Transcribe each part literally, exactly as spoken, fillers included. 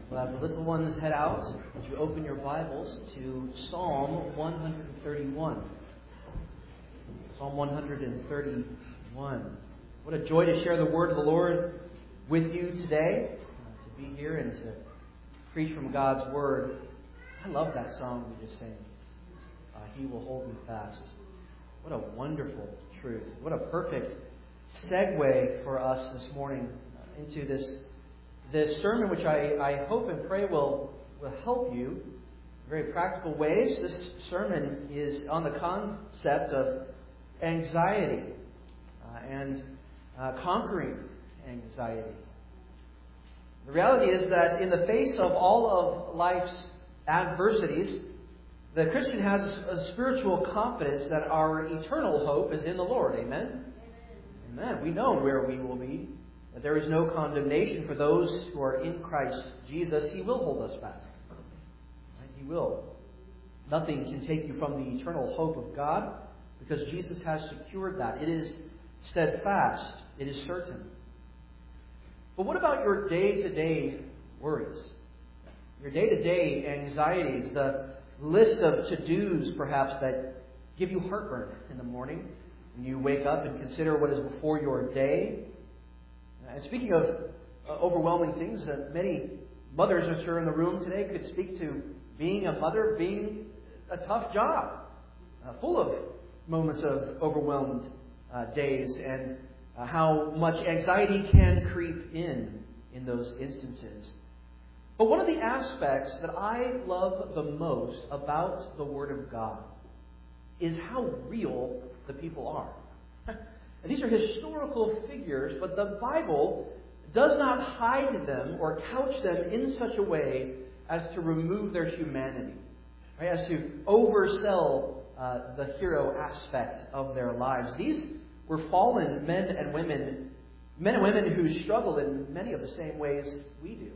Well, as the little ones head out, would you open your Bibles to Psalm one thirty-one. Psalm one thirty-one. What a joy to share the word of the Lord with you today, uh, to be here and to preach from God's word. I love that song we just sang. Uh, he will hold me fast. What a wonderful truth. What a perfect segue for us this morning uh, into this This sermon, which I, I hope and pray will, will help you in very practical ways. This sermon is on the concept of anxiety uh, and uh, conquering anxiety. The reality is that in the face of all of life's adversities, the Christian has a spiritual confidence that our eternal hope is in the Lord. Amen? Amen. We know where we will be. That there is no condemnation for those who are in Christ Jesus. He will hold us fast. Right? He will. Nothing can take you from the eternal hope of God because Jesus has secured that. It is steadfast. It is certain. But what about your day-to-day worries? Your day-to-day anxieties, the list of to-dos perhaps that give you heartburn in the morning when you wake up and consider what is before your day. And speaking of uh, overwhelming things, uh, many mothers that are in the room today could speak to being a mother being a tough job, uh, full of moments of overwhelmed uh, days, and uh, how much anxiety can creep in in those instances. But one of the aspects that I love the most about the Word of God is how real the people are. And these are historical figures, but the Bible does not hide them or couch them in such a way as to remove their humanity, right? As to oversell uh, the hero aspect of their lives. These were fallen men and women, men and women who struggled in many of the same ways we do.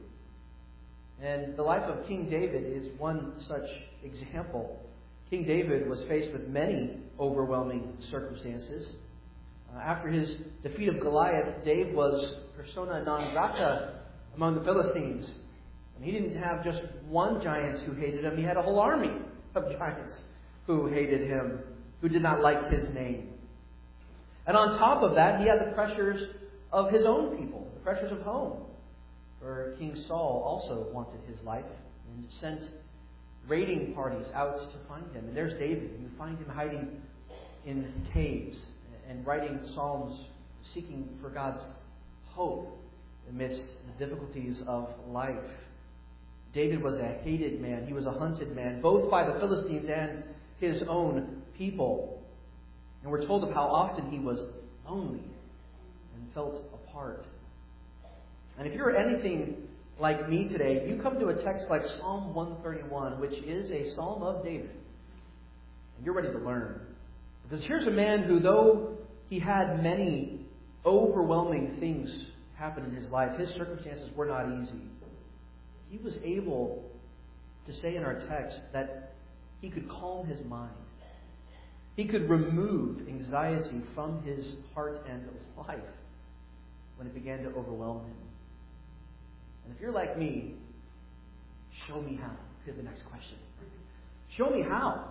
And the life of King David is one such example. King David was faced with many overwhelming circumstances. Uh, after his defeat of Goliath, David was persona non grata among the Philistines. And he didn't have just one giant who hated him. He had a whole army of giants who hated him, who did not like his name. And on top of that, he had the pressures of his own people, the pressures of home. For King Saul also wanted his life and sent raiding parties out to find him. And there's David. You find him hiding in caves and writing psalms, seeking for God's hope amidst the difficulties of life. David was a hated man. He was a hunted man, both by the Philistines and his own people. And we're told of how often he was lonely and felt apart. And if you're anything like me today, you come to a text like Psalm one thirty-one, which is a psalm of David, and you're ready to learn. Because here's a man who, though he had many overwhelming things happen in his life, his circumstances were not easy. He was able to say in our text that he could calm his mind. He could remove anxiety from his heart and life when it began to overwhelm him. And if you're like me, show me how. Here's the next question. Show me how.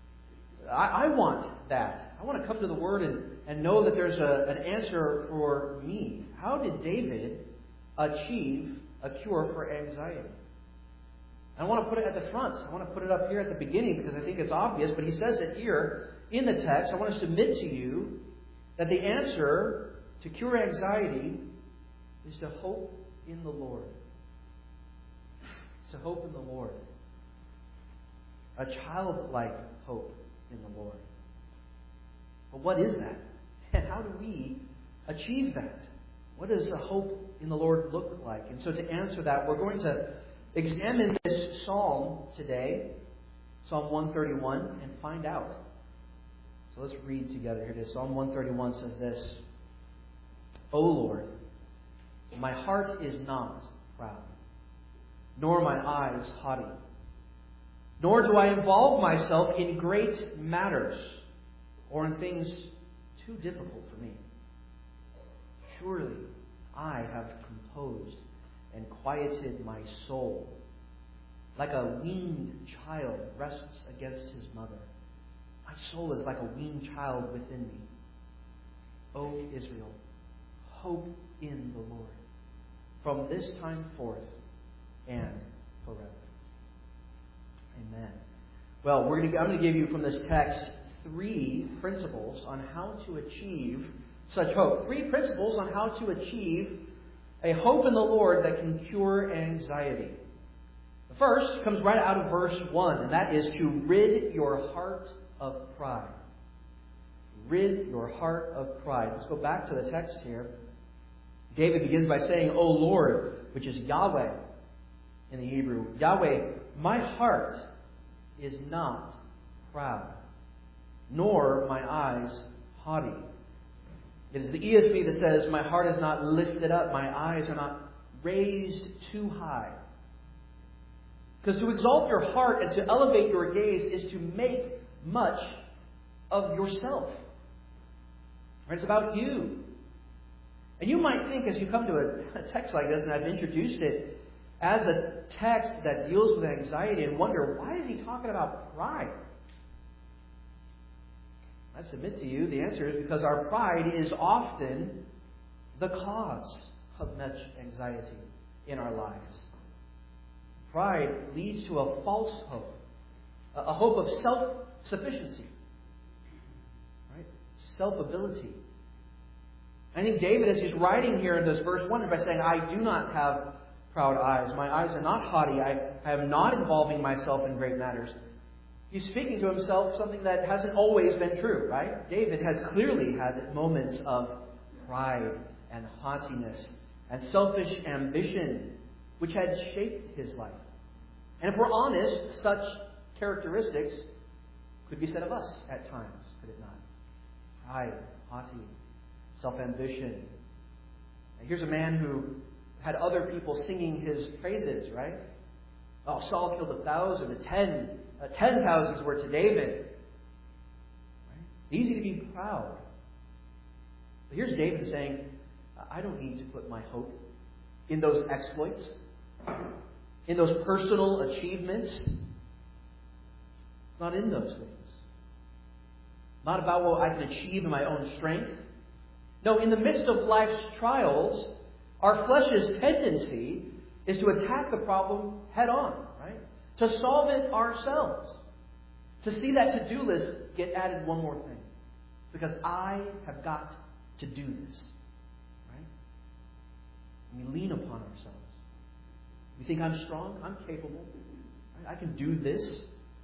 I, I want that. I want to come to the Word and, and know that there's a, an answer for me. How did David achieve a cure for anxiety? I want to put it at the front. I want to put it up here at the beginning because I think it's obvious, but he says it here in the text. I want to submit to you that the answer to cure anxiety is to hope in the Lord. It's to hope in the Lord. A childlike hope in the Lord. But what is that? And how do we achieve that? What does a hope in the Lord look like? And so to answer that, we're going to examine this psalm today, Psalm one thirty-one, and find out. So let's read together. Here it is. Psalm one thirty-one says this: O Lord, my heart is not proud, nor my eyes haughty. Nor do I involve myself in great matters or in things too difficult for me. Surely I have composed and quieted my soul. Like a weaned child rests against his mother. My soul is like a weaned child within me. O Israel, hope in the Lord, from this time forth and forever. Amen. Well, we're going to, I'm going to give you from this text three principles on how to achieve such hope. Three principles on how to achieve a hope in the Lord that can cure anxiety. The first comes right out of verse one, and that is to rid your heart of pride. Rid your heart of pride. Let's go back to the text here. David begins by saying, O Lord, which is Yahweh in the Hebrew. Yahweh, my heart is not proud, nor my eyes haughty. It is the E S V that says, my heart is not lifted up, my eyes are not raised too high. Because to exalt your heart and to elevate your gaze is to make much of yourself. It's about you. And you might think as you come to a, a text like this, and I've introduced it as a text that deals with anxiety, and wonder, why is he talking about pride? I submit to you, the answer is because our pride is often the cause of much anxiety in our lives. Pride leads to a false hope, a hope of self-sufficiency, right? Self-ability. I think David, as he's writing here in this verse one, by saying, I do not have proud eyes. My eyes are not haughty. I, I am not involving myself in great matters. He's speaking to himself something that hasn't always been true, right? David has clearly had moments of pride and haughtiness and selfish ambition, which had shaped his life. And if we're honest, such characteristics could be said of us at times, could it not? Pride, haughty, self-ambition. Now, here's a man who had other people singing his praises, right? Oh, Saul killed a thousand, and ten, uh, ten thousands were to David. Right? It's easy to be proud. But here's David saying, I don't need to put my hope in those exploits, in those personal achievements. Not in those things. Not about what I can achieve in my own strength. No, in the midst of life's trials, our flesh's tendency is to attack the problem head on, right? To solve it ourselves. To see that to-do list get added one more thing. Because I have got to do this. Right? And we lean upon ourselves. We think I'm strong, I'm capable, right? I can do this.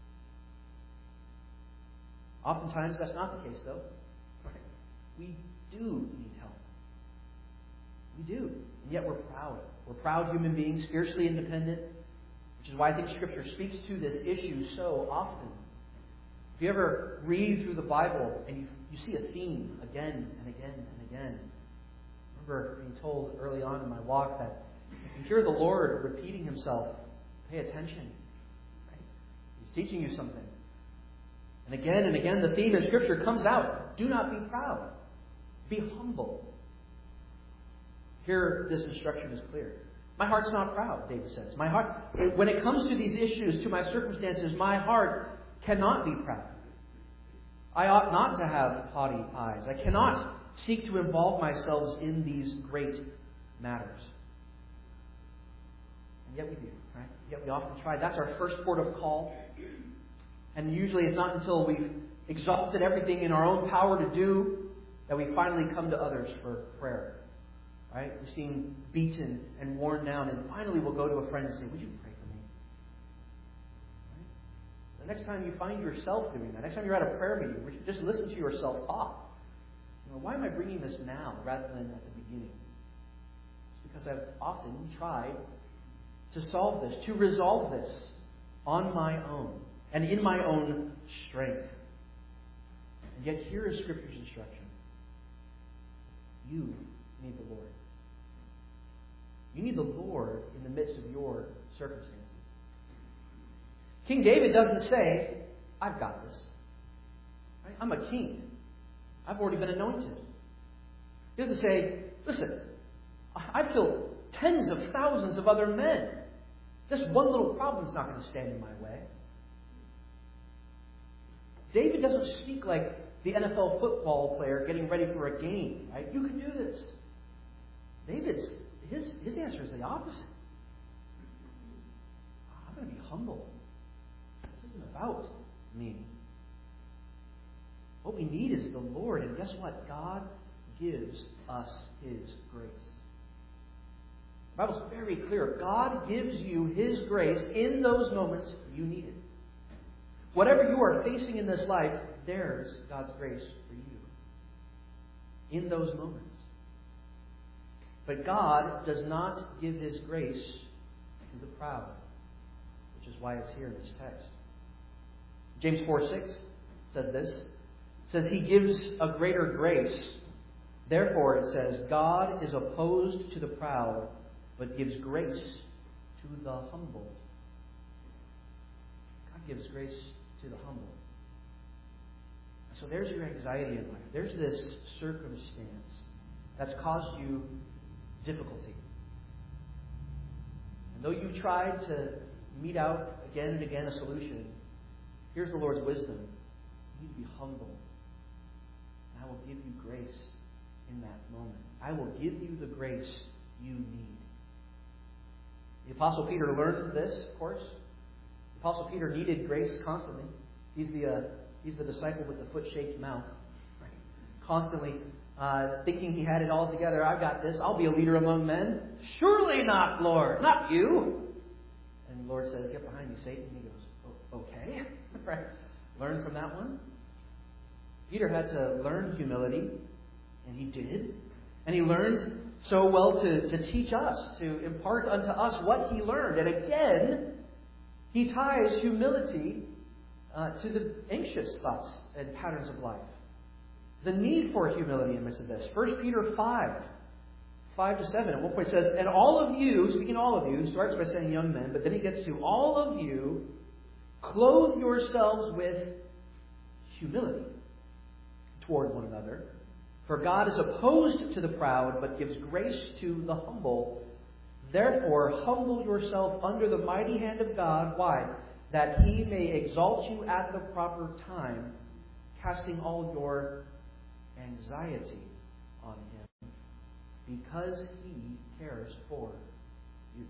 Oftentimes that's not the case, though. Right? We do need help. We do. And yet we're proud. We're proud human beings, fiercely independent, which is why I think Scripture speaks to this issue so often. If you ever read through the Bible and you, you see a theme again and again and again, I remember being told early on in my walk that if you hear the Lord repeating himself, pay attention. Right? He's teaching you something. And again and again, the theme in Scripture comes out. Do not be proud. Be humble. Here, this instruction is clear. My heart's not proud, David says. My heart, when it comes to these issues, to my circumstances, my heart cannot be proud. I ought not to have haughty eyes. I cannot seek to involve myself in these great matters. And yet we do, right? Yet we often try. That's our first port of call. And usually it's not until we've exhausted everything in our own power to do that we finally come to others for prayer. Right? We seem beaten and worn down, and finally we'll go to a friend and say, would you pray for me? Right? The next time you find yourself doing that, next time you're at a prayer meeting, just listen to yourself talk. You know, why am I bringing this now rather than at the beginning? It's because I've often tried to solve this, to resolve this on my own and in my own strength. And yet here is Scripture's instruction. You need the Lord. You need the Lord in the midst of your circumstances. King David doesn't say, I've got this. Right? I'm a king. I've already been anointed. He doesn't say, listen, I've killed tens of thousands of other men. This one little problem is not going to stand in my way. David doesn't speak like the N F L football player getting ready for a game, right? You can do this. David's, his, his answer is the opposite. I'm going to be humble. This isn't about me. What we need is the Lord. And guess what? God gives us His grace. The Bible's very clear. God gives you His grace in those moments you need it. Whatever you are facing in this life, there's God's grace for you in those moments. But God does not give His grace to the proud, which is why it's here in this text. James four six says this. It says, He gives a greater grace. Therefore, it says, God is opposed to the proud, but gives grace to the humble. God gives grace to the humble. So there's your anxiety in life. There's this circumstance that's caused you difficulty. And though you tried to mete out again and again a solution, here's the Lord's wisdom. You need to be humble. And I will give you grace in that moment. I will give you the grace you need. The Apostle Peter learned this, of course. The Apostle Peter needed grace constantly. He's the uh, he's the disciple with the foot-shaped mouth. Right? Constantly uh, thinking he had it all together. I've got this. I'll be a leader among men. Surely not, Lord. Not you. And the Lord says, get behind me, Satan. And he goes, oh, okay. Right? Learn from that one. Peter had to learn humility. And he did. And he learned so well to, to teach us, to impart unto us what he learned. And again, he ties humility uh, to the anxious thoughts and patterns of life. The need for humility in the midst of this. First Peter five, five to seven. At one point it says, and all of you, speaking all of you, starts by saying young men, but then he gets to all of you, clothe yourselves with humility toward one another. For God is opposed to the proud, but gives grace to the humble. Therefore, humble yourself under the mighty hand of God. Why? That He may exalt you at the proper time, casting all your anxiety on Him, because He cares for you.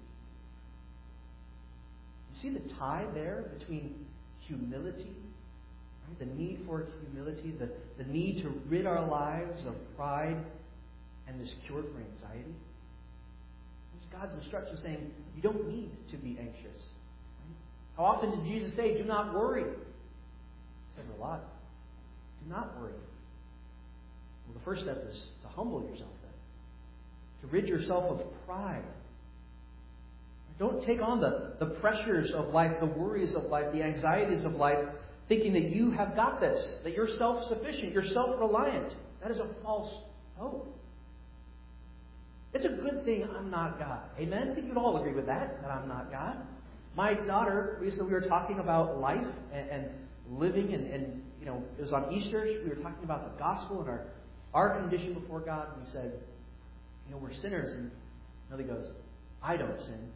You see the tie there between humility, right? The need for humility, the, the need to rid our lives of pride, and this cure for anxiety? It's God's instruction saying you don't need to be anxious. Right? How often did Jesus say, do not worry? He said it a lot. Do not worry. Well, the first step is to humble yourself then. To rid yourself of pride. Don't take on the, the pressures of life, the worries of life, the anxieties of life, thinking that you have got this, that you're self-sufficient, you're self-reliant. That is a false hope. It's a good thing I'm not God. Amen? I think you'd all agree with that, that I'm not God. My daughter, recently we were talking about life and, and living, and, and you know, it was on Easter, we were talking about the gospel and our, our condition before God, and we said, you know, we're sinners, and Millie goes, I don't sin.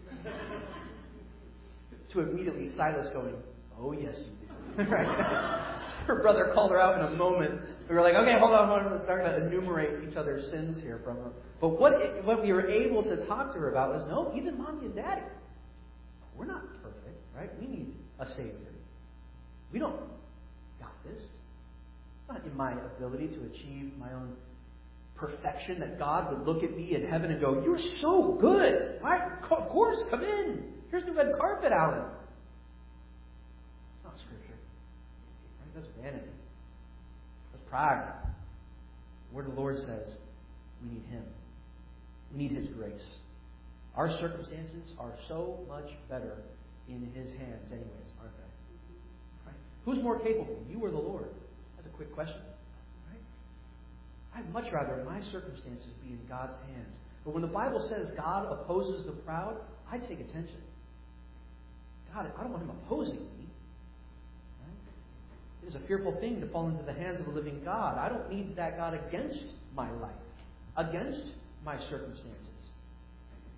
To immediately Silas going, oh yes you do. Right? Her brother called her out in a moment. We were like, okay, hold on, hold on. Let's start to enumerate each other's sins here from her. But what it, what we were able to talk to her about was, no, even mommy and daddy, we're not perfect, right? We need a Savior. We don't got this. It's not in my ability to achieve my own perfection that God would look at me in heaven and go, you're so good, right? Of course, come in. Here's the red carpet, Alan. It's not Scripture. Right? That's vanity. That's pride. The word of the Lord says we need Him. We need His grace. Our circumstances are so much better in His hands anyways, aren't they? Right? Who's more capable, you or the Lord? That's a quick question. Right? I'd much rather my circumstances be in God's hands. But when the Bible says God opposes the proud, I take attention. God, I don't want Him opposing me. Right? It is a fearful thing to fall into the hands of a living God. I don't need that God against my life, against my circumstances.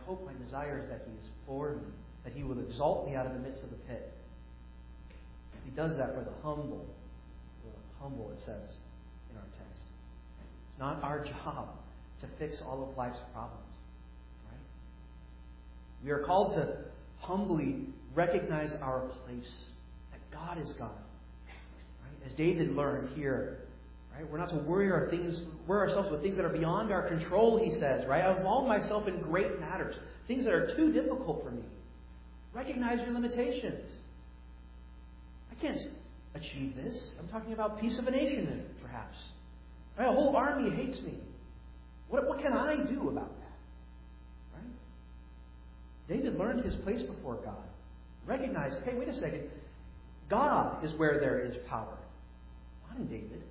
hope, my desire is that He is for me, that He will exalt me out of the midst of the pit. He does that for the humble. The humble, it says in our text. It's not our job to fix all of life's problems. Right? We are called to humbly recognize our place, that God is God. Right? As David learned here, right? We're not to worry our things, worry ourselves with things that are beyond our control, he says. Right? I involve myself in great matters, things that are too difficult for me. Recognize your limitations. I can't achieve this. I'm talking about peace of a nation, perhaps. Right? A whole army hates me. What, what can I do about that? Right? David learned his place before God. Recognized, hey, wait a second. God is where there is power, not in David.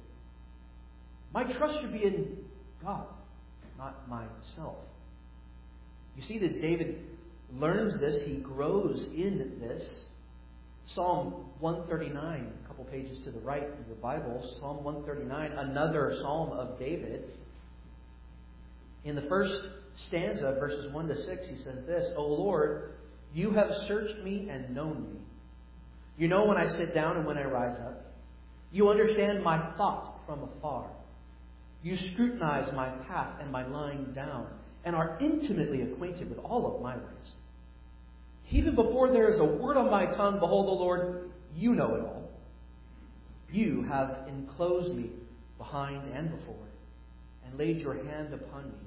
My trust should be in God, not myself. You see that David learns this. He grows in this. Psalm one thirty-nine, a couple pages to the right of your Bible, Psalm one thirty-nine, another psalm of David. In the first stanza, verses one to six, he says this, O Lord, you have searched me and known me. You know when I sit down and when I rise up. You understand my thought from afar. You scrutinize my path and my lying down, and are intimately acquainted with all of my ways. Even before there is a word on my tongue, behold, O Lord, you know it all. You have enclosed me behind and before, and laid your hand upon me.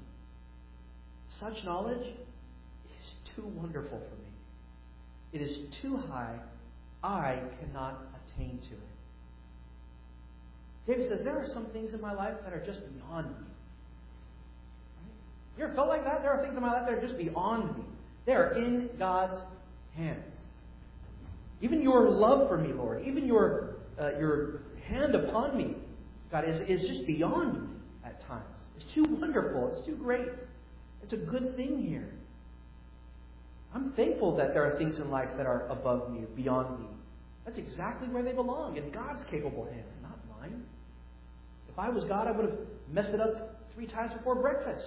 Such knowledge is too wonderful for me. It is too high. I cannot attain to it. David says, there are some things in my life that are just beyond me. Right? You ever felt like that? There are things in my life that are just beyond me. They are in God's hands. Even your love for me, Lord, even your uh, your hand upon me, God, is, is just beyond me at times. It's too wonderful. It's too great. It's a good thing here. I'm thankful that there are things in life that are above me, beyond me. That's exactly where they belong, in God's capable hands, not mine. If I was God, I would have messed it up three times before breakfast.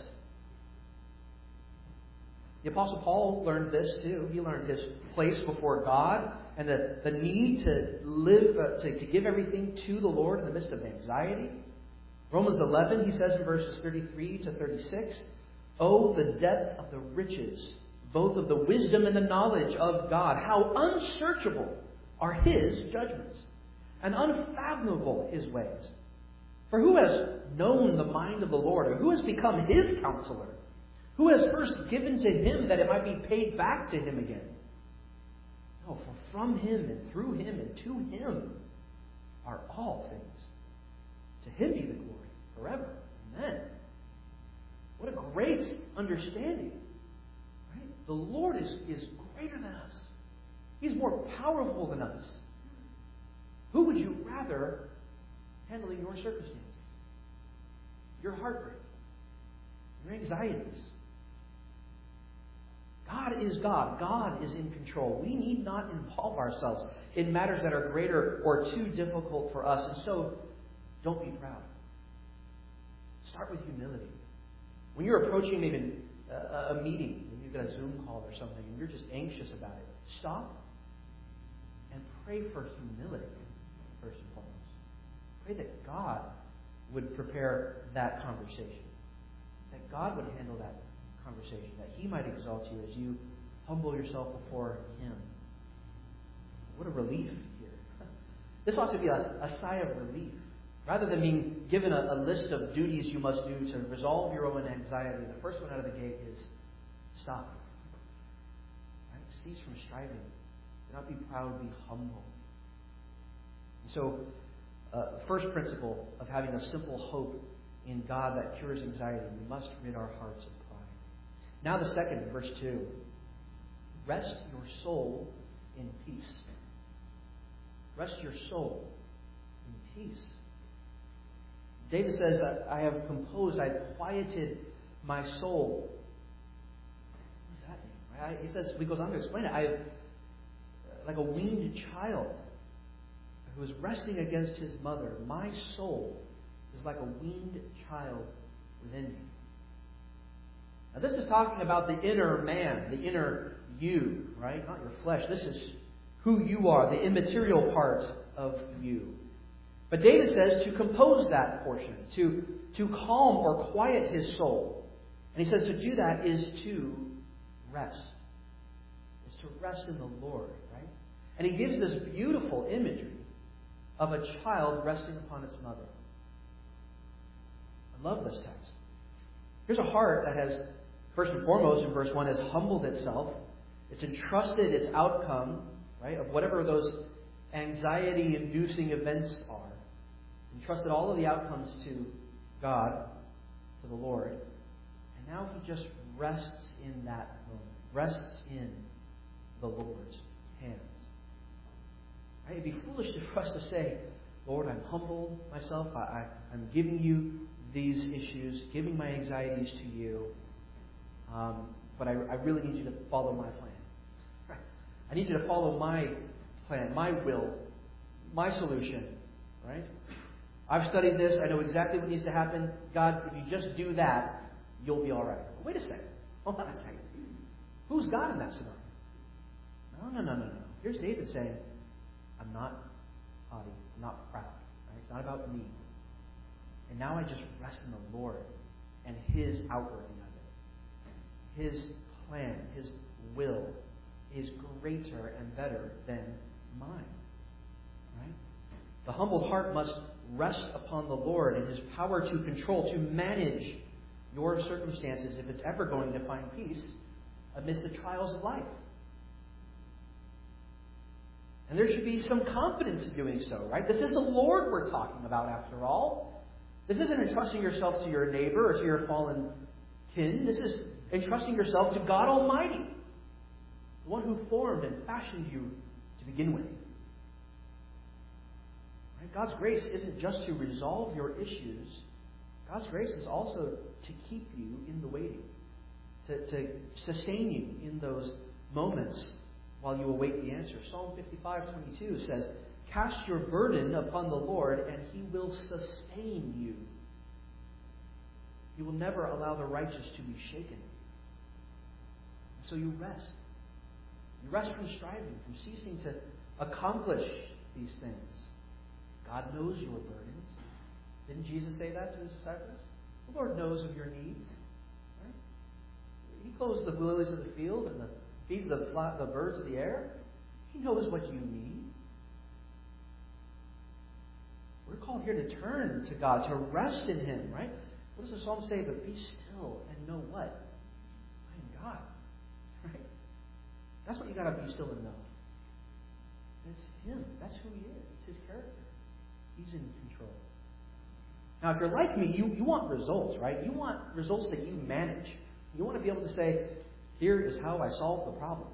The Apostle Paul learned this too. He learned his place before God and the, the need to live, uh, to, to give everything to the Lord in the midst of anxiety. Romans eleven, he says in verses thirty-three to thirty-six, oh, the depth of the riches, both of the wisdom and the knowledge of God. How unsearchable are His judgments, and unfathomable His ways. For who has known the mind of the Lord, or who has become His counselor? Who has first given to Him that it might be paid back to Him again? No, for from Him and through Him and to Him are all things. To Him be the glory forever. Amen. What a great understanding. Right? The Lord is, is greater than us. He's more powerful than us. Who would you rather handling your circumstances? Your heartbreak? Your anxieties? God is God. God is in control. We need not involve ourselves in matters that are greater or too difficult for us. And so, don't be proud. Start with humility. When you're approaching maybe a, a meeting, maybe you've got a Zoom call or something, and you're just anxious about it, stop and pray for humility, first and foremost. Pray that God would prepare that conversation. That God would handle that conversation. That He might exalt you as you humble yourself before Him. What a relief here. This ought to be a, a sigh of relief. Rather than being given a, a list of duties you must do to resolve your own anxiety, the first one out of the gate is stop. Right? Cease from striving. Do not be proud, be humble. And so, uh, first principle of having a simple hope in God that cures anxiety, we must rid our hearts of pride. Now the second, verse two. Rest your soul in peace. Rest your soul in peace. David says, I have composed, I have quieted my soul. What does that mean? Right? He says, he goes on to explain it. I have, like a weaned child who is resting against his mother. My soul is like a weaned child within me. Now, this is talking about the inner man, the inner you, right? Not your flesh. This is who you are, the immaterial part of you. But David says to compose that portion, to, to calm or quiet his soul. And he says to do that is to rest. It's to rest in the Lord, right? And he gives this beautiful imagery of a child resting upon its mother. I love this text. Here's a heart that has, first and foremost in verse one, has humbled itself. It's entrusted its outcome, right, of whatever those anxiety-inducing events are. It's entrusted all of the outcomes to God, to the Lord. And now he just rests in that moment, rests in the Lord's hands. Right? It'd be foolish for us to say, Lord, I'm humbled myself. I, I, I'm giving you these issues, giving my anxieties to you. Um, but I, I really need you to follow my plan. Right? I need you to follow my plan, my will, my solution. Right? I've studied this. I know exactly what needs to happen. God, if you just do that, you'll be all right. Wait a second. Hold on a second. Who's God in that scenario? No, no, no, no, no. Here's David saying, I'm not haughty. I'm not proud. Right? It's not about me. And now I just rest in the Lord and His outworking of it. His plan, His will is greater and better than mine. Right? The humbled heart must rest upon the Lord and His power to control, to manage your circumstances if it's ever going to find peace amidst the trials of life. And there should be some confidence in doing so, right? This is the Lord we're talking about, after all. This isn't entrusting yourself to your neighbor or to your fallen kin. This is entrusting yourself to God Almighty, the one who formed and fashioned you to begin with. Right? God's grace isn't just to resolve your issues. God's grace is also to keep you in the waiting, to, to sustain you in those moments while you await the answer. Psalm fifty-five twenty-two says, cast your burden upon the Lord, and He will sustain you. He will never allow the righteous to be shaken. So you rest. You rest from striving, from ceasing to accomplish these things. God knows your burdens. Didn't Jesus say that to His disciples? The Lord knows of your needs. Right? He clothes the lilies of the field and the feeds the, fly, the birds of the air. He knows what you need. We're called here to turn to God, to rest in Him, right? What does the psalm say? But be still and know what? I am God. Right? That's what you got to be still and know. It's Him. That's who He is. It's His character. He's in control. Now, if you're like me, you, you want results, right? You want results that you manage. You want to be able to say, here is how I solve the problem.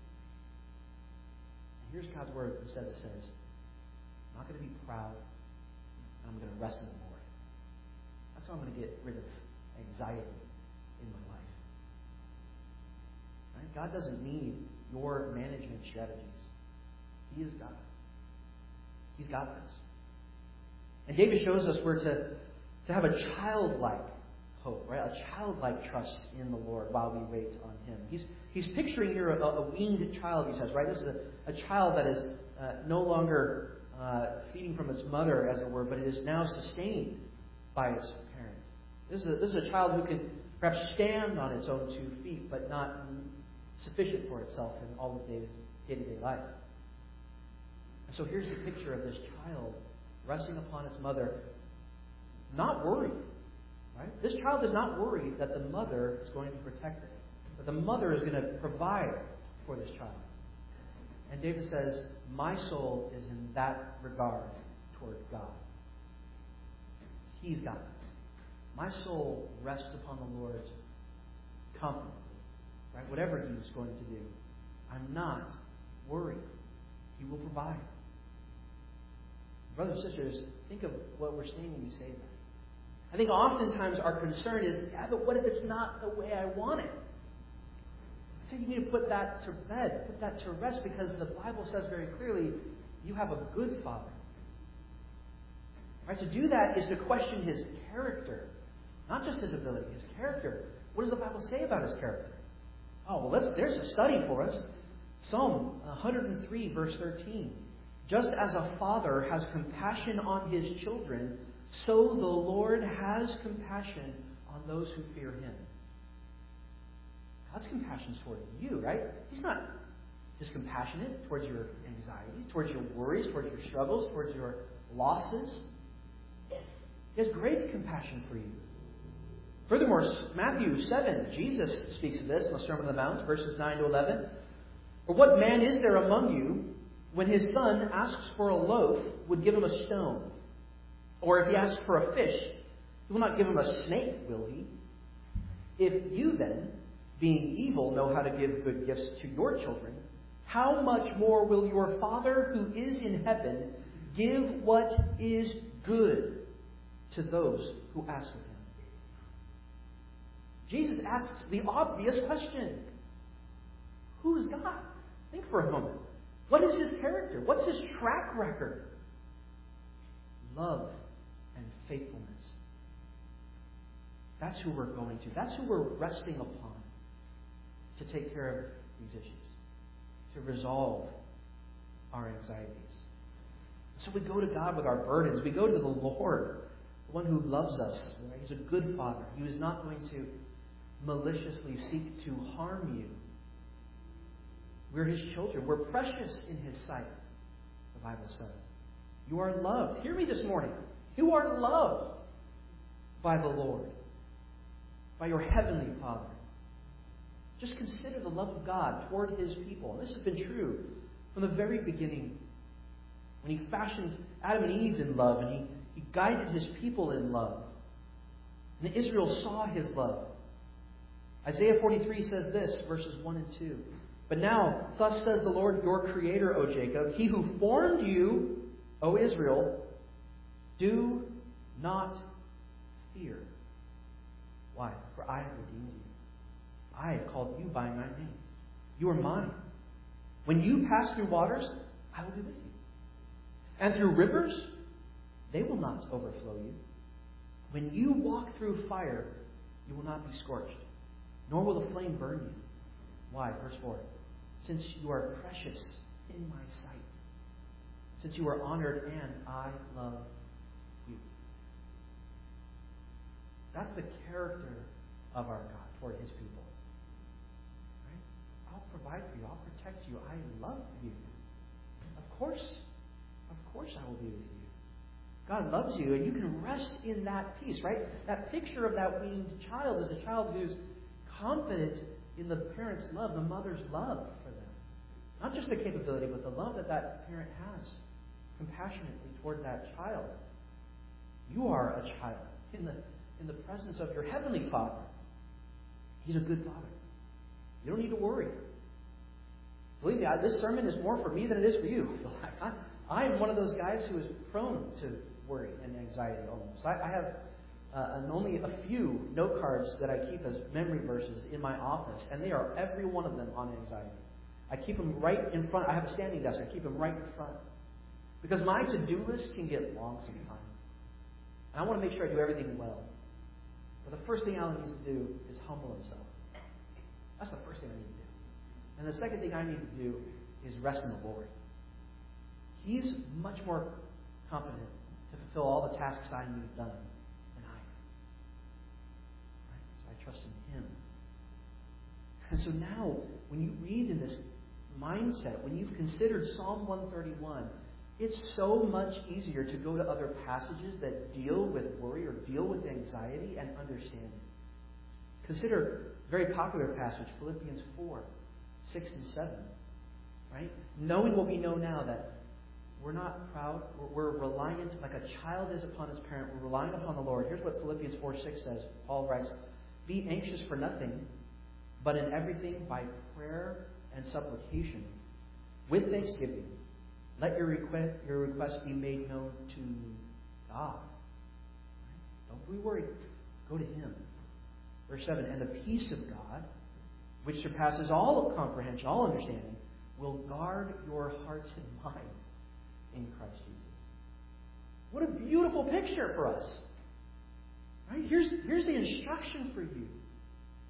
And here's God's word instead that says, I'm not going to be proud. I'm going to rest in the Lord. That's how I'm going to get rid of anxiety in my life. Right? God doesn't need your management strategies. He is God. He's got this. And David shows us we're to, to have a childlike hope, right? A childlike trust in the Lord while we wait on Him. He's he's picturing here a, a weaned child, he says, right? This is a, a child that is uh, no longer uh, feeding from its mother, as it were, but it is now sustained by its parent. This is a, this is a child who can perhaps stand on its own two feet, but not sufficient for itself in all of David's day-to-day life. And so here's the picture of this child resting upon its mother, not worried. Right? This child is not worried that the mother is going to protect it, that the mother is going to provide for this child. And David says, my soul is in that regard toward God. He's got it. My soul rests upon the Lord confidently. Right? Whatever He's going to do, I'm not worried. He will provide. Brothers and sisters, think of what we're saying when we say that. I think oftentimes our concern is, yeah, but what if it's not the way I want it? So you need to put that to bed, put that to rest, because the Bible says very clearly, you have a good Father. Right? To do that is to question His character, not just His ability, His character. what does the Bible say about his character? Oh, well, let's, there's a study for us. Psalm one hundred three, verse thirteen. Just as a father has compassion on his children, so the Lord has compassion on those who fear him. God's compassion is toward you, right? He's not just compassionate towards your anxieties, towards your worries, towards your struggles, towards your losses. He has great compassion for you. Furthermore, Matthew seven, Jesus speaks of this in the Sermon on the Mount, verses nine to eleven. For what man is there among you, when his son asks for a loaf, would give him a stone? Or if he asks for a fish, he will not give him a snake, will he? If you then, being evil, know how to give good gifts to your children, how much more will your Father who is in heaven give what is good to those who ask of him? Jesus asks the obvious question. Who is God? Think for a moment. What is his character? What's his track record? Love and faithfulness. That's who we're going to. That's who we're resting upon to take care of these issues, to resolve our anxieties. So we go to God with our burdens. We go to the Lord, the one who loves us. Right? He's a good Father. He is not going to maliciously seek to harm you. We're his children. We're precious in his sight, the Bible says. You are loved. Hear me this morning. You are loved by the Lord, by your heavenly Father. Just consider the love of God toward his people. And this has been true from the very beginning. When he fashioned Adam and Eve in love, and he, he guided his people in love. And Israel saw his love. Isaiah forty-three says this, verses one and two. But now, thus says the Lord your Creator, O Jacob, he who formed you, O Israel, do not fear. Why? For I have redeemed you. I have called you by my name. You are mine. When you pass through waters, I will be with you. And through rivers, they will not overflow you. When you walk through fire, you will not be scorched, nor will the flame burn you. Why? Verse four. Since you are precious in my sight, since you are honored, and I love you. That's the character of our God toward his people. Right? I'll provide for you. I'll protect you. I love you. Of course, of course I will be with you. God loves you, and you can rest in that peace, right? That picture of that weaned child is a child who's confident in the parent's love, the mother's love for them. Not just the capability, but the love that that parent has compassionately toward that child. You are a child in the, in the presence of your heavenly Father. He's a good Father. You don't need to worry. Believe me, I, this sermon is more for me than it is for you. I, I am one of those guys who is prone to worry and anxiety almost. I, I have uh, and only a few note cards that I keep as memory verses in my office, and they are every one of them on anxiety. I keep them right in front. I have a standing desk. I keep them right in front. Because my to-do list can get long sometimes. And I want to make sure I do everything well. But the first thing Alan needs to do is humble himself. That's the first thing I need to do. And the second thing I need to do is rest in the Lord. He's much more competent to fulfill all the tasks I need done than I am. Right? So I trust in him. And so now, when you read in this mindset, when you've considered Psalm one thirty-one, it's so much easier to go to other passages that deal with worry or deal with anxiety and understand it. Consider a very popular passage, Philippians four, six and seven. Right? Knowing what we know now, that we're not proud, we're, we're reliant, like a child is upon his parent, we're relying upon the Lord. Here's what Philippians four six says. Paul writes, "Be anxious for nothing, but in everything by prayer and supplication, with thanksgiving, let your request, your request be made known to God." Right? Don't be worried. Go to him. Verse seven, "And the peace of God, which surpasses all comprehension, all understanding, will guard your hearts and minds in Christ Jesus." What a beautiful picture for us. Right? Here's, here's the instruction for you.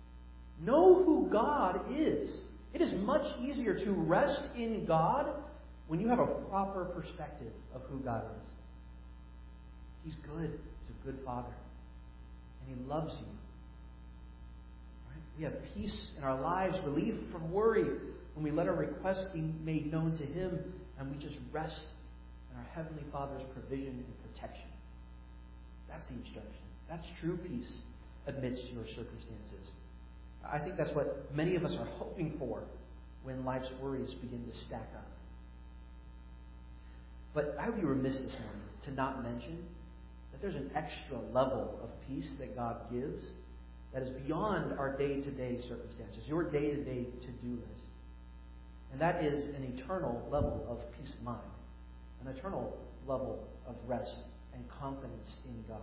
Know who God is. It is much easier to rest in God when you have a proper perspective of who God is. He's good. He's a good Father. And He loves you. Right? We have peace in our lives, relief from worry when we let our requests be made known to Him and we just rest in our Heavenly Father's provision and protection. That's the instruction. That's true peace amidst your circumstances. I think that's what many of us are hoping for when life's worries begin to stack up. But I would be remiss this morning to not mention that there's an extra level of peace that God gives that is beyond our day-to-day circumstances, your day-to-day to-do list. And that is an eternal level of peace of mind, an eternal level of rest and confidence in God.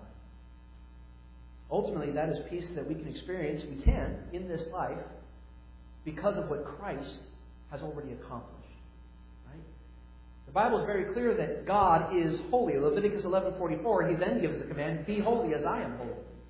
Ultimately, that is peace that we can experience, we can, in this life, because of what Christ has already accomplished. Right? The Bible is very clear that God is holy. Leviticus eleven forty-four, He then gives the command, be holy as I am holy.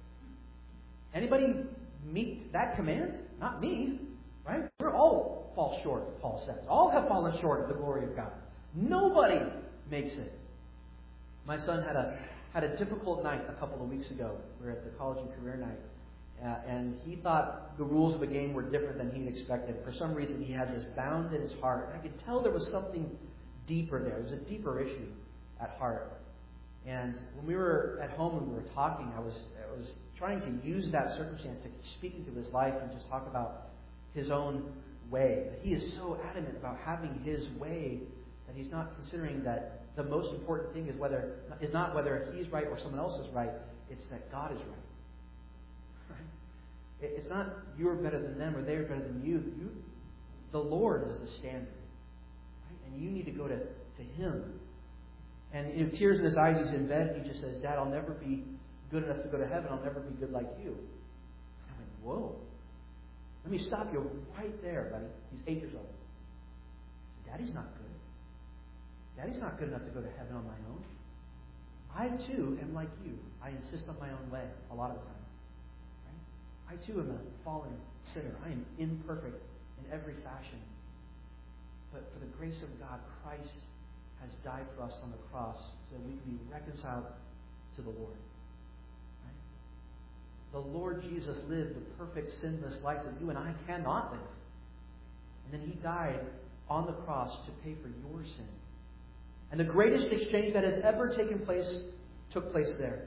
Anybody meet that command? Not me. Right? We're all fall short, Paul says. All have fallen short of the glory of God. Nobody makes it. My son had a had a difficult night a couple of weeks ago. We were at the college and career night. Uh, and he thought the rules of the game were different than he'd expected. For some reason, he had this bound in his heart. And I could tell there was something deeper there. There was a deeper issue at heart. And when we were at home and we were talking, I was I was trying to use that circumstance to speak into his life and just talk about his own way. He is so adamant about having his way that he's not considering that the most important thing is whether is not whether he's right or someone else is right. It's that God is right. Right? It's not you're better than them or they're better than you. You, the Lord is the standard, right? And you need to go to, to Him. And you know, tears in his eyes, he's in bed. And he just says, "Dad, I'll never be good enough to go to heaven. I'll never be good like you." And I went, "Whoa! Let me stop you right there, buddy." He's eight years old. I said, "Daddy's not good. Daddy's not good enough to go to heaven on my own. I too am like you. I insist on my own way a lot of the time. Right? I too am a fallen sinner. I am imperfect in every fashion. But for the grace of God, Christ has died for us on the cross so that we can be reconciled to the Lord. Right? The Lord Jesus lived the perfect, sinless life that you and I cannot live. And then He died on the cross to pay for your sin. And the greatest exchange that has ever taken place took place there.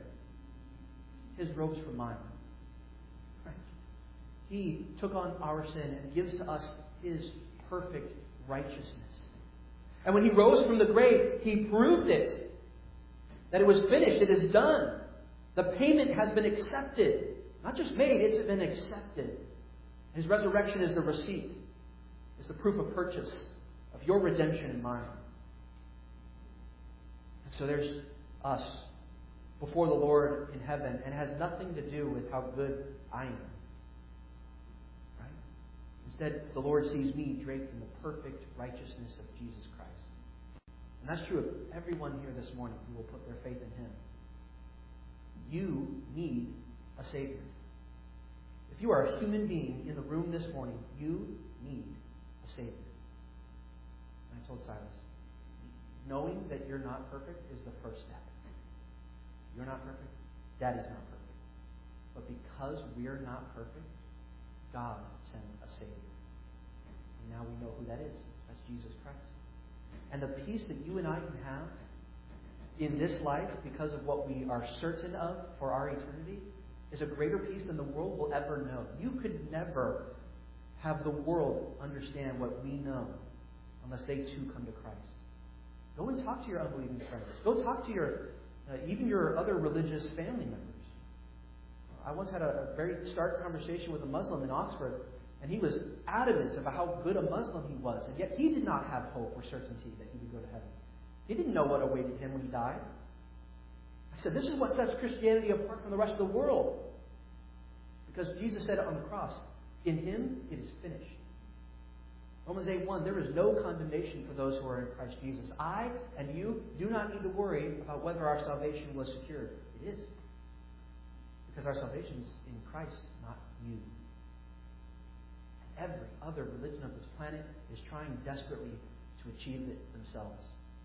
His robes for mine. Right? He took on our sin and gives to us His perfect righteousness. And when He rose from the grave, He proved it. That it was finished. It is done. The payment has been accepted. Not just made, it's been accepted. His resurrection is the receipt. It's the proof of purchase of your redemption and mine. So there's us before the Lord in heaven, and it has nothing to do with how good I am. Right? Instead, the Lord sees me draped in the perfect righteousness of Jesus Christ. And that's true of everyone here this morning who will put their faith in Him. You need a Savior. If you are a human being in the room this morning, you need a Savior. And I told Silas, knowing that you're not perfect is the first step. You're not perfect. Daddy's not perfect. But because we're not perfect, God sends a Savior. And now we know who that is. That's Jesus Christ. And the peace that you and I can have in this life because of what we are certain of for our eternity is a greater peace than the world will ever know. You could never have the world understand what we know unless they too come to Christ. Go and talk to your unbelieving friends. Go talk to your, uh, even your other religious family members. I once had a, a very stark conversation with a Muslim in Oxford, and he was adamant about how good a Muslim he was, and yet he did not have hope or certainty that he would go to heaven. He didn't know what awaited him when he died. I said, this is what sets Christianity apart from the rest of the world. Because Jesus said it on the cross, in Him it is finished. Romans eight one, there is no condemnation for those who are in Christ Jesus. I and you do not need to worry about whether our salvation was secured. It is. Because our salvation is in Christ, not you. every other religion of this planet is trying desperately to achieve it themselves.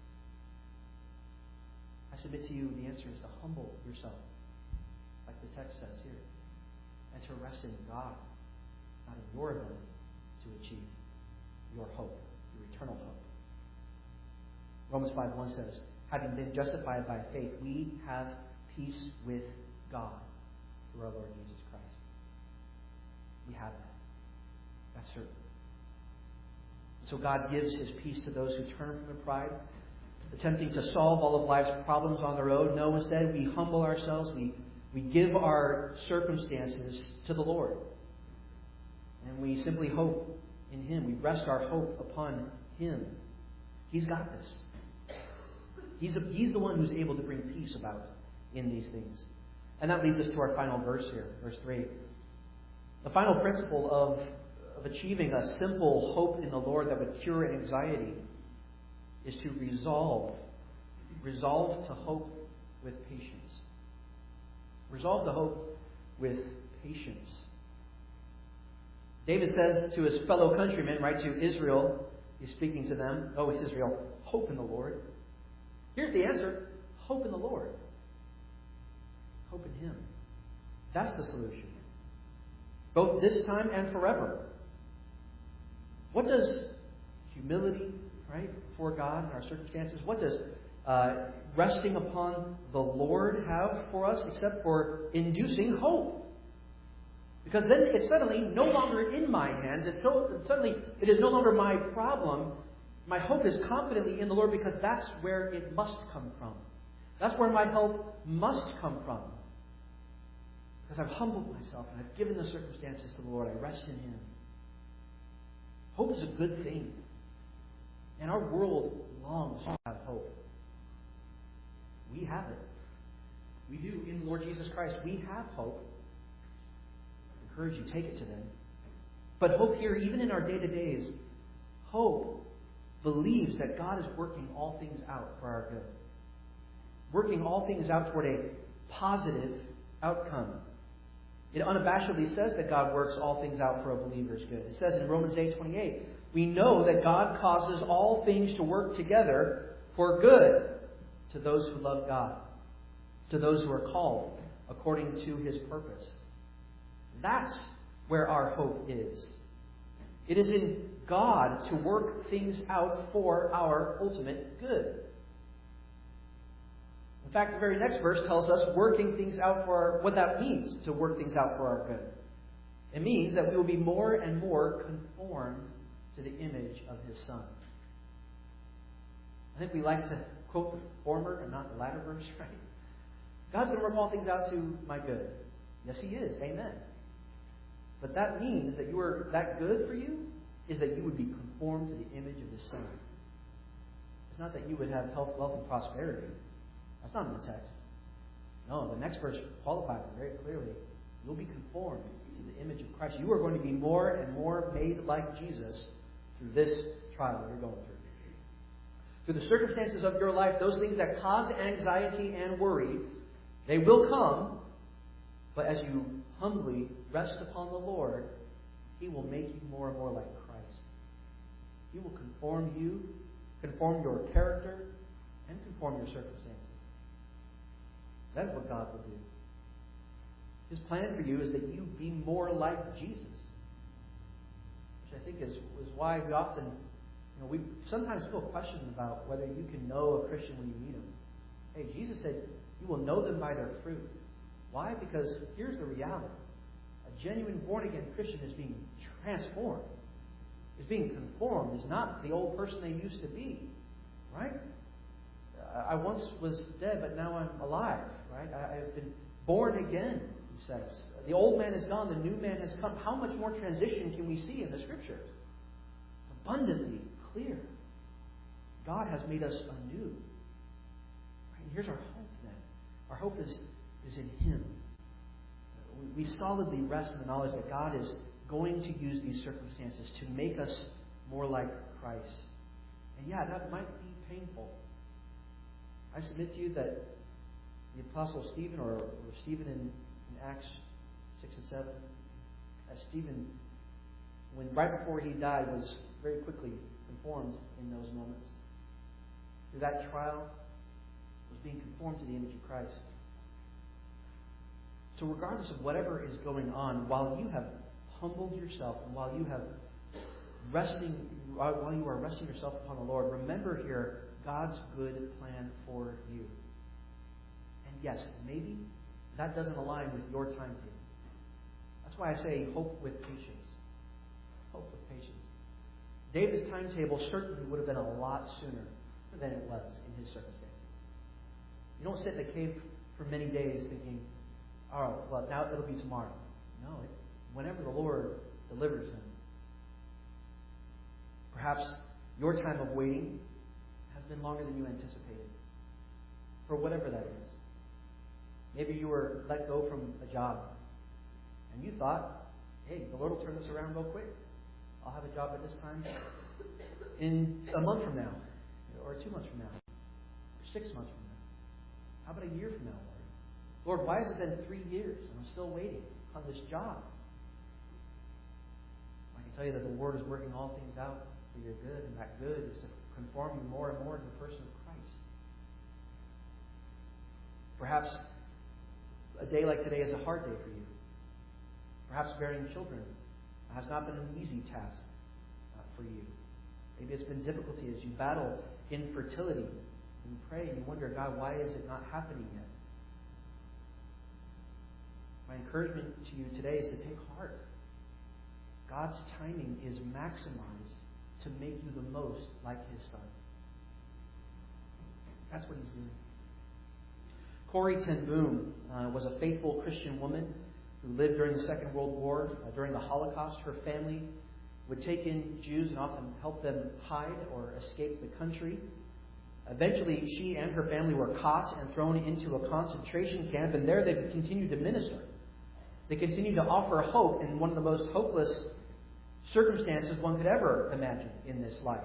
I submit to you, the answer is to humble yourself, like the text says here, and to rest in God, not in your ability to achieve your hope, your eternal hope. Romans five one says, having been justified by faith, we have peace with God through our Lord Jesus Christ. We have that. That's certain. So God gives His peace to those who turn from their pride, attempting to solve all of life's problems on their own. No, instead we humble ourselves. We, we give our circumstances to the Lord. And we simply hope in Him. We rest our hope upon Him. He's got this. He's, a, he's the one who's able to bring peace about in these things. And that leads us to our final verse here, verse three. The final principle of, of achieving a simple hope in the Lord that would cure anxiety is to resolve. Resolve to hope with patience. Resolve to hope with patience. David says to his fellow countrymen, right, to Israel, he's speaking to them, oh, Israel, hope in the Lord. Here's the answer. Hope in the Lord. Hope in Him. That's the solution. Both this time and forever. What does humility, right, before God and our circumstances, what does uh, resting upon the Lord have for us except for inducing hope? Because then it's suddenly no longer in my hands. It's so, suddenly it is no longer my problem. My hope is confidently in the Lord because that's where it must come from. That's where my help must come from. Because I've humbled myself and I've given the circumstances to the Lord. I rest in Him. Hope is a good thing. And our world longs to have hope. We have it. We do. In the Lord Jesus Christ, we have hope. I encourage you, take it to them. But hope here, even in our day-to-days, hope believes that God is working all things out for our good. Working all things out toward a positive outcome. It unabashedly says that God works all things out for a believer's good. It says in Romans eight twenty-eight, we know that God causes all things to work together for good to those who love God, to those who are called according to His purpose. That's where our hope is. It is in God to work things out for our ultimate good. In fact, the very next verse tells us working things out for our, what that means to work things out for our good. It means that we will be more and more conformed to the image of His Son. I think we like to quote the former and not the latter verse, right? God's going to work all things out to my good. Yes, He is. Amen. But that means that you are that good for you is that you would be conformed to the image of His Son. It's not that you would have health, wealth, and prosperity. That's not in the text. No, the next verse qualifies it very clearly. You'll be conformed to the image of Christ. You are going to be more and more made like Jesus through this trial that you're going through. Through the circumstances of your life, those things that cause anxiety and worry, they will come, but as you humbly rest upon the Lord, He will make you more and more like Christ. He will conform you, conform your character, and conform your circumstances. That's what God will do. His plan for you is that you be more like Jesus. Which I think is, is why we often, you know, we sometimes feel questions about whether you can know a Christian when you meet him. Hey, Jesus said, you will know them by their fruit. Why? Because here's the reality. A genuine born-again Christian is being transformed. Is being conformed. Is not the old person they used to be. Right? I once was dead, but now I'm alive. Right? I have been born again, he says. The old man is gone, the new man has come. How much more transition can we see in the Scriptures? It's abundantly clear. God has made us anew. Right? And here's our hope then. Our hope is, is in Him. We solidly rest in the knowledge that God is going to use these circumstances to make us more like Christ. And yeah, that might be painful. I submit to you that the Apostle Stephen, or, or Stephen in, in Acts six and seven, as Stephen when right before he died, was very quickly conformed in those moments. Through that trial, was being conformed to the image of Christ. So regardless of whatever is going on, while you have humbled yourself and while you have resting, while you are resting yourself upon the Lord, remember here God's good plan for you. And yes, maybe that doesn't align with your timetable. That's why I say hope with patience. Hope with patience. David's timetable certainly would have been a lot sooner than it was in his circumstances. You don't sit in a cave for many days thinking, oh, well, now it'll be tomorrow. No, it, whenever the Lord delivers him. Perhaps your time of waiting has been longer than you anticipated. For whatever that is. Maybe you were let go from a job. And you thought, hey, the Lord will turn this around real quick. I'll have a job at this time in a month from now. Or two months from now. Or six months from now. How about a year from now, Lord? Lord, why has it been three years and I'm still waiting on this job? I can tell you that the Lord is working all things out for your good, and that good is to conform you more and more to the person of Christ. Perhaps a day like today is a hard day for you. Perhaps bearing children has not been an easy task uh, for you. Maybe it's been difficulty as you battle infertility and you pray and you wonder, God, why is it not happening yet? My encouragement to you today is to take heart. God's timing is maximized to make you the most like His Son. That's what He's doing. Corrie ten Boom uh, was a faithful Christian woman who lived during the Second World War. Uh, during the Holocaust, her family would take in Jews and often help them hide or escape the country. Eventually, she and her family were caught and thrown into a concentration camp, and there they continued to minister. They continued to offer hope in one of the most hopeless circumstances one could ever imagine in this life.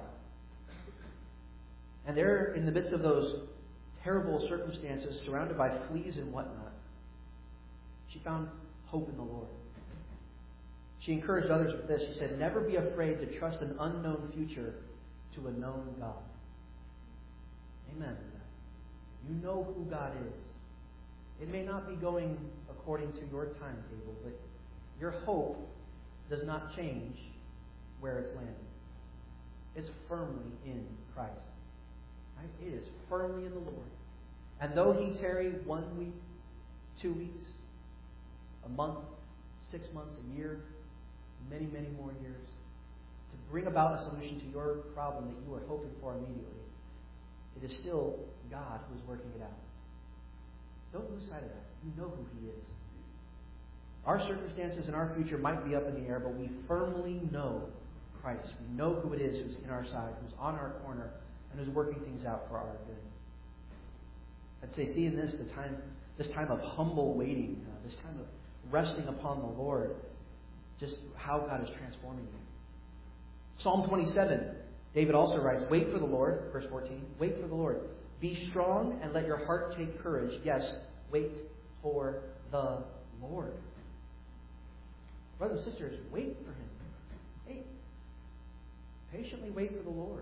And there, in the midst of those terrible circumstances, surrounded by fleas and whatnot, she found hope in the Lord. She encouraged others with this. She said, never be afraid to trust an unknown future to a known God. Amen. You know who God is. It may not be going according to your timetable, but your hope does not change where it's landing. It's firmly in Christ. Right? It is firmly in the Lord. And though He tarry one week, two weeks, a month, six months, a year, many, many more years, to bring about a solution to your problem that you are hoping for immediately, it is still God who is working it out. Don't lose sight of that. You know who He is. Our circumstances and our future might be up in the air, but we firmly know Christ. We know who it is who's in our side, who's on our corner, and who's working things out for our good. I'd say, see in this the time, this time of humble waiting, uh, this time of resting upon the Lord, just how God is transforming you. Psalm twenty-seven, David also writes, wait for the Lord, verse fourteen, wait for the Lord. Be strong and let your heart take courage. Yes, wait for the Lord. Brothers and sisters, wait for Him. Hey, patiently wait for the Lord.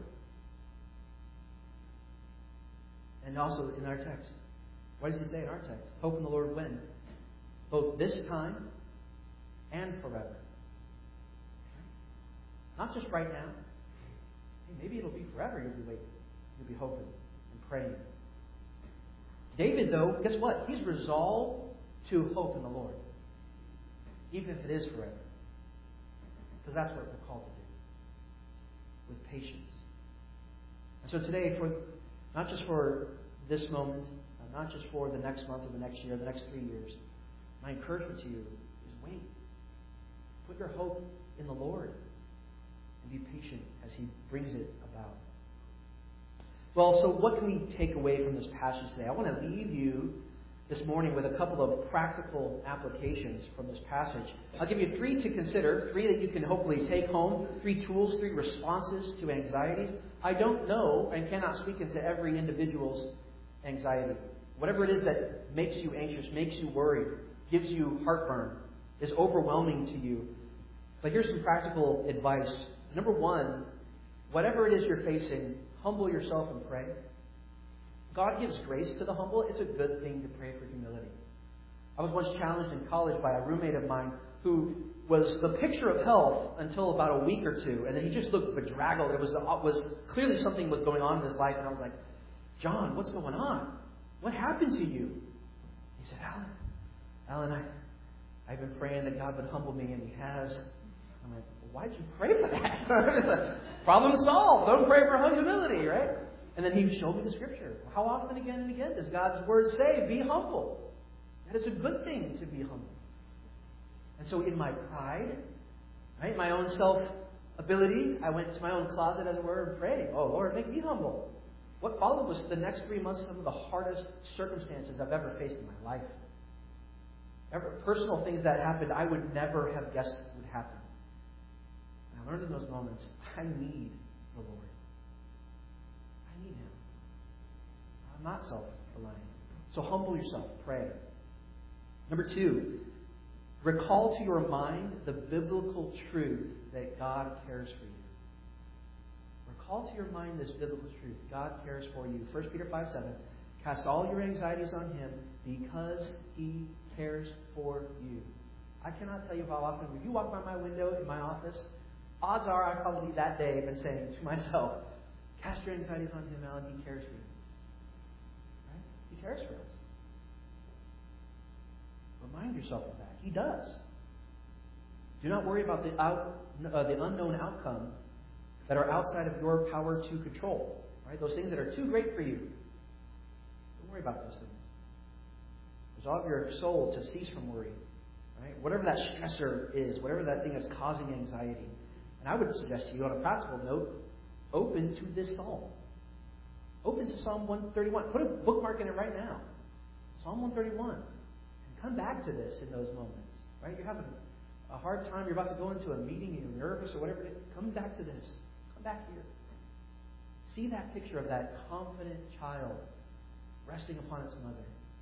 And also in our text, what does He say in our text? Hope in the Lord when? Both this time and forever. Not just right now. Hey, maybe it'll be forever you'll be waiting. You'll be hoping and praying. David, though, guess what? He's resolved to hope in the Lord. Even if it is forever. Because that's what we're called to do. With patience. And so today, for not just for this moment, uh, not just for the next month or the next year, the next three years, my encouragement to you is wait. Put your hope in the Lord. And be patient as He brings it about. Well, so what can we take away from this passage today? I want to leave you this morning with a couple of practical applications from this passage. I'll give you three to consider, three that you can hopefully take home, three tools, three responses to anxieties. I don't know and cannot speak into every individual's anxiety. Whatever it is that makes you anxious, makes you worried, gives you heartburn, is overwhelming to you. But here's some practical advice. Number one, whatever it is you're facing, humble yourself and pray. God gives grace to the humble. It's a good thing to pray for humility. I was once challenged in college by a roommate of mine who was the picture of health until about a week or two, and then he just looked bedraggled. It was was clearly something was going on in his life, and I was like, John, what's going on? What happened to you? He said, Alan, Alan, I, I've been praying that God would humble me, and He has. I'm like, well, why'd you pray for that? Problem solved. Don't pray for humility, right? And then he showed me the scripture. How often again and again does God's word say, be humble? That it's a good thing to be humble. And so in my pride, right, my own self-ability, I went to my own closet, as it were, and prayed, oh, Lord, make me humble. What followed was the next three months some of the hardest circumstances I've ever faced in my life. Ever, personal things that happened I would never have guessed would happen. And I learned in those moments, I need the Lord. I need Him. I'm not self-reliant. So humble yourself. Pray. Number two, recall to your mind the biblical truth that God cares for you. Recall to your mind this biblical truth. God cares for you. First Peter five seven. Cast all your anxieties on Him because He cares for you. I cannot tell you how often, if you walk by my window in my office, odds are I probably that day have been saying to myself, cast your anxieties on Him, Alan. He cares for you. Right? He cares for us. Remind yourself of that. He does. Do not worry about the out, uh, the unknown outcome that are outside of your power to control. Right? Those things that are too great for you. Don't worry about those things. Resolve your soul to cease from worry. Right? Whatever that stressor is, whatever that thing that's causing anxiety. And I would suggest to you on a practical note, open to this psalm. Open to Psalm one thirty-one. Put a bookmark in it right now. Psalm one thirty-one. And come back to this in those moments. Right? You're having a hard time. You're about to go into a meeting and you're nervous or whatever it is. Come back to this. Come back here. See that picture of that confident child resting upon its mother.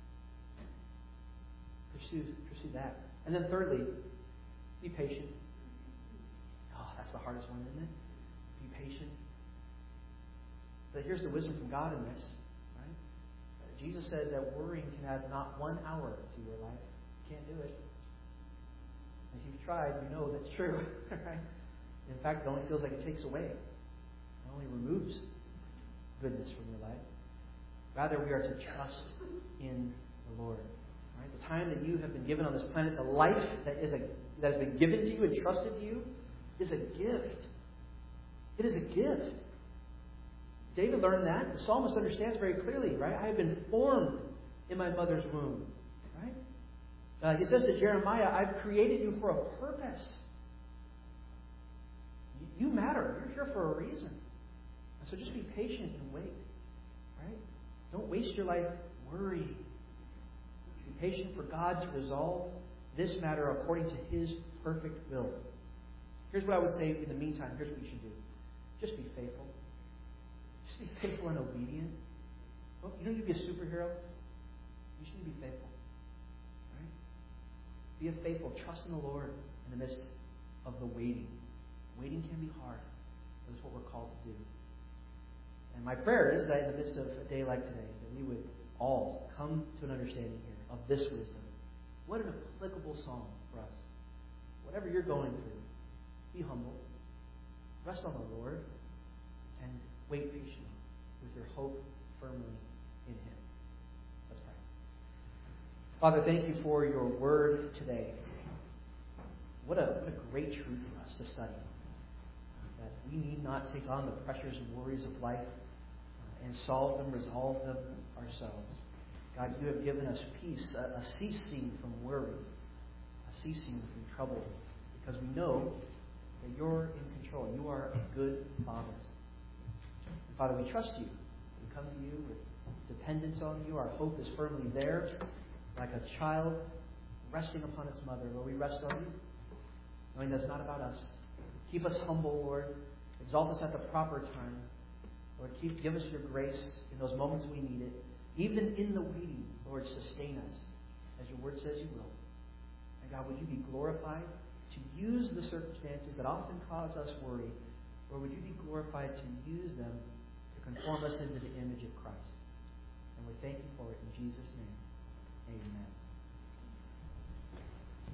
Pursue, pursue that. And then thirdly, be patient. Oh, that's the hardest one, isn't it? Be patient. But here's the wisdom from God in this. Right? Jesus said that worrying can add not one hour to your life. You can't do it. If you've tried, you know that's true. Right? In fact, it only feels like it takes away. It only removes goodness from your life. Rather, we are to trust in the Lord. Right? The time that you have been given on this planet, the life that is a that has been given to you and trusted to you, is a gift. It is a gift. David learned that. The psalmist understands very clearly, right? I have been formed in my mother's womb. Right? Uh, he says to Jeremiah, I've created you for a purpose. You, you matter. You're here for a reason. And so just be patient and wait. Right? Don't waste your life worrying. Be patient for God to resolve this matter according to His perfect will. Here's what I would say in the meantime. Here's what you should do. Just be faithful. Just be faithful and obedient. Well, you don't need to be a superhero. You just need to be faithful. Right? Be a faithful. Trust in the Lord in the midst of the waiting. Waiting can be hard. But it's what we're called to do. And my prayer is that in the midst of a day like today, that we would all come to an understanding here of this wisdom. What an applicable psalm for us. Whatever you're going through, be humble. Rest on the Lord. And wait patiently with your hope firmly in Him. Let's pray. Father, thank you for your word today. What a, what a great truth for us to study. That we need not take on the pressures and worries of life and solve them, resolve them ourselves. God, you have given us peace, a, a ceasing from worry, a ceasing from trouble, because we know that you're in control. You are a good Father. And Father, we trust you. We come to you with dependence on you. Our hope is firmly there, like a child resting upon its mother. Lord, we rest on you, knowing that's not about us. Keep us humble, Lord. Exalt us at the proper time. Lord, keep, give us your grace in those moments we need it. Even in the waiting, Lord, sustain us, as your word says you will. And God, would you be glorified to use the circumstances that often cause us worry. Lord, would you be glorified to use them to conform us into the image of Christ? And we thank you for it in Jesus' name.